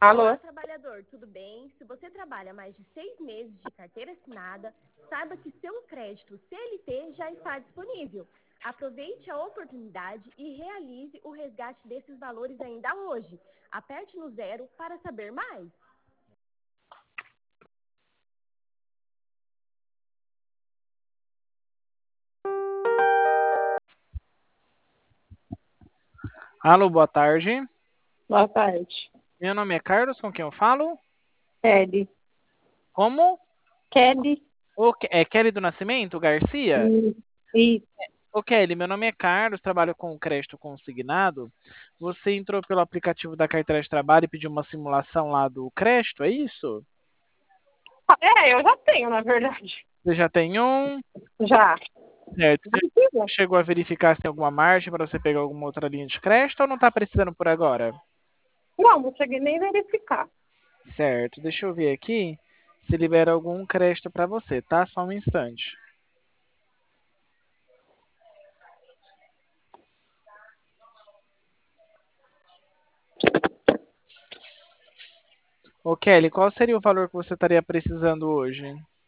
Alô? Olá, trabalhador, tudo bem? Se você trabalha mais de 6 meses de carteira assinada, saiba que seu crédito CLT já está disponível. Aproveite a oportunidade e realize o resgate desses valores ainda hoje. Aperte no zero para saber mais. Alô, boa tarde. Boa tarde. Meu nome é Carlos, com quem eu falo? Kelly. Como? Kelly. É Kelly do Nascimento Garcia? Isso. Ô, Kelly, meu nome é Carlos, trabalho com crédito consignado. Você entrou pelo aplicativo da carteira de trabalho e pediu uma simulação lá do crédito, é isso? Eu já tenho, na verdade. Você já tem um, Já. certo? Você Precisa? chegou a verificar se tem alguma margem para você pegar alguma outra linha de crédito ou não está precisando por agora? Não, não cheguei nem a verificar. Certo, deixa eu ver aqui se libera algum crédito para você, tá? Só um instante. Ô, Kelly, qual seria o valor que você estaria precisando hoje?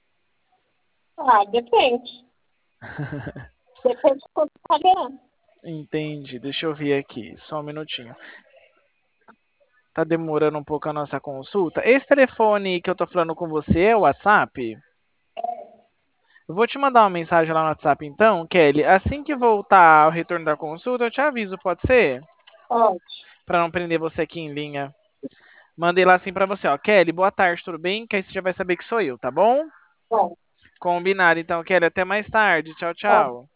Depende. Depende de quanto tá ganhando. Entendi, deixa eu ver aqui, só um minutinho. Tá demorando um pouco a nossa consulta. Esse telefone que eu tô falando com você é o WhatsApp? Eu vou te mandar uma mensagem lá no WhatsApp então, Kelly. Assim que voltar ao retorno da consulta, eu te aviso, pode ser? Pode. Pra não prender você aqui em linha. Mandei lá assim pra você, ó. Kelly, boa tarde, tudo bem? Que aí você já vai saber que sou eu, tá bom? Pode. Combinado, então, Kelly. Até mais tarde. Tchau, Pode. tchau.